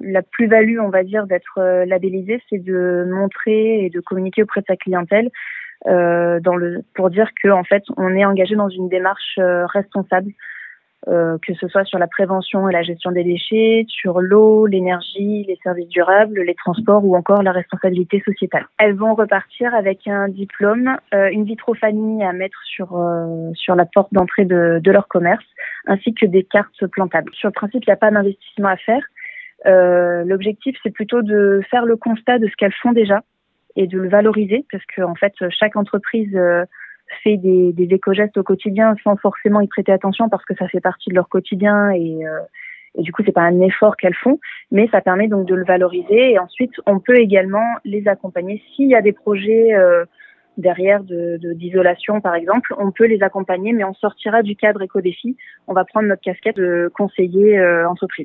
la plus-value, on va dire, d'être labellisé, c'est de montrer et de communiquer auprès de sa clientèle pour dire que en fait, on est engagé dans une démarche responsable, que ce soit sur la prévention et la gestion des déchets, sur l'eau, l'énergie, les services durables, les transports ou encore la responsabilité sociétale. Elles vont repartir avec un diplôme, une vitrophanie à mettre sur la porte d'entrée de leur commerce, ainsi que des cartes plantables. Sur le principe, il n'y a pas d'investissement à faire. L'objectif, c'est plutôt de faire le constat de ce qu'elles font déjà et de le valoriser, parce que en fait, chaque entreprise fait des éco-gestes au quotidien sans forcément y prêter attention parce que ça fait partie de leur quotidien et du coup, c'est pas un effort qu'elles font, mais ça permet donc de le valoriser. Et ensuite, on peut également les accompagner s'il y a des projets derrière d'isolation, par exemple. On peut les accompagner, mais on sortira du cadre éco-défi. On va prendre notre casquette de conseiller entreprise.